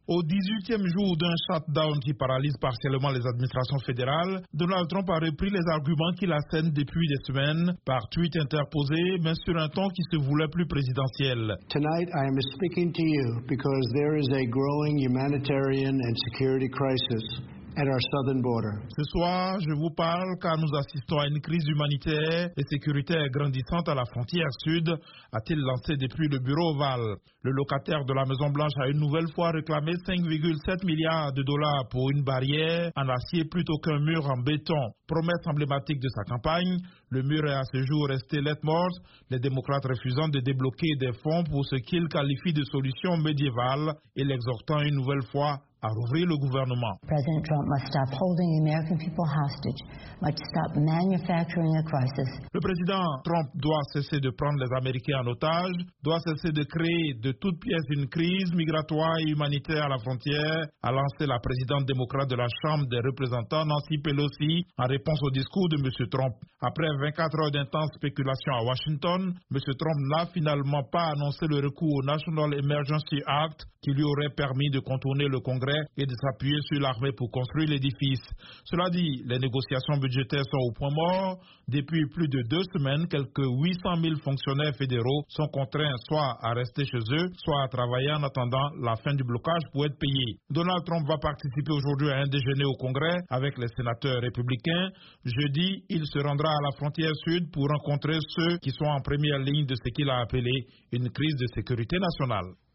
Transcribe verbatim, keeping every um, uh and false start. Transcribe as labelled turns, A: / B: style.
A: Au dix-huitième jour d'un shutdown qui paralyse partiellement les administrations fédérales, Donald Trump a repris les arguments qu'il assène depuis des semaines par tweet interposé, mais sur un ton qui se voulait plus présidentiel.
B: Tonight I am speaking to you because there is a growing humanitarian and security crisis at our southern border.
A: Ce soir, je vous parle car nous assistons à une crise humanitaire et sécuritaire grandissante à la frontière sud, a-t-il lancé depuis le bureau ovale. Le locataire de la Maison-Blanche a une nouvelle fois réclamé cinq virgule sept milliards de dollars pour une barrière en acier plutôt qu'un mur en béton. Promesse emblématique de sa campagne, le mur est à ce jour resté lettre morte, les démocrates refusant de débloquer des fonds pour ce qu'ils qualifient de solution médiévale et l'exhortant une nouvelle fois à rouvrir le gouvernement.
C: President Trump must stop holding the American people hostage, must stop manufacturing a crisis.
A: Le président Trump doit cesser de prendre les Américains en otage, doit cesser de créer de toutes pièces une crise migratoire et humanitaire à la frontière, a lancé la présidente démocrate de la Chambre des représentants Nancy Pelosi en réponse au discours de M. Trump. Après vingt-quatre heures d'intenses spéculations à Washington, M. Trump n'a finalement pas annoncé le recours au National Emergency Act qui lui aurait permis de contourner le Congrès et de s'appuyer sur l'armée pour construire l'édifice. Cela dit, les négociations budgétaires sont au point mort. Depuis plus de deux semaines, quelques huit cent mille fonctionnaires fédéraux sont contraints soit à rester chez eux, soit à travailler en attendant la fin du blocage pour être payés. Donald Trump va participer aujourd'hui à un déjeuner au Congrès avec les sénateurs républicains. Jeudi, il se rendra à la frontière sud pour rencontrer ceux qui sont en première ligne de ce qu'il a appelé une crise de sécurité nationale.